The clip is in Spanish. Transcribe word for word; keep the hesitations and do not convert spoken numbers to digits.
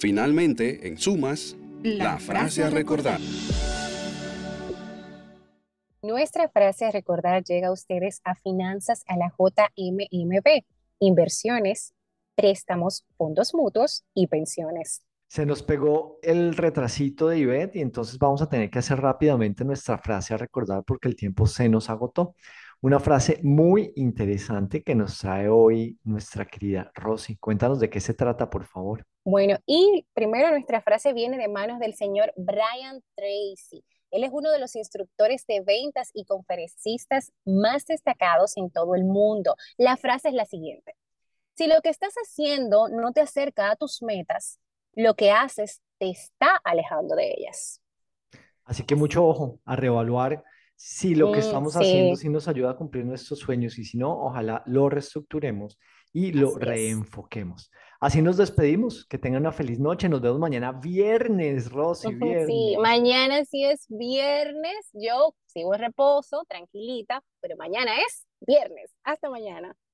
Finalmente, en sumas, La la frase frase a a recordar. recordar. Nuestra frase a recordar llega a ustedes a Finanzas a la J M M B, inversiones, préstamos, fondos mutuos y pensiones. Se nos pegó el retrasito de Ivette y entonces vamos a tener que hacer rápidamente nuestra frase a recordar porque el tiempo se nos agotó. Una frase muy interesante que nos trae hoy nuestra querida Rosy. Cuéntanos de qué se trata, por favor. Bueno, y primero nuestra frase viene de manos del señor Brian Tracy. Él es uno de los instructores de ventas y conferencistas más destacados en todo el mundo. La frase es la siguiente: si lo que estás haciendo no te acerca a tus metas, lo que haces te está alejando de ellas. Así que mucho ojo a reevaluar si lo que Mm, estamos haciendo sí, sí nos ayuda a cumplir nuestros sueños y si no, ojalá lo reestructuremos y lo así es. reenfoquemos. Así nos despedimos. Que tengan una feliz noche. Nos vemos mañana viernes, Rosy, Ujú, sí, viernes. mañana sí es viernes. Yo sigo en reposo, tranquilita, pero mañana es viernes. Hasta mañana.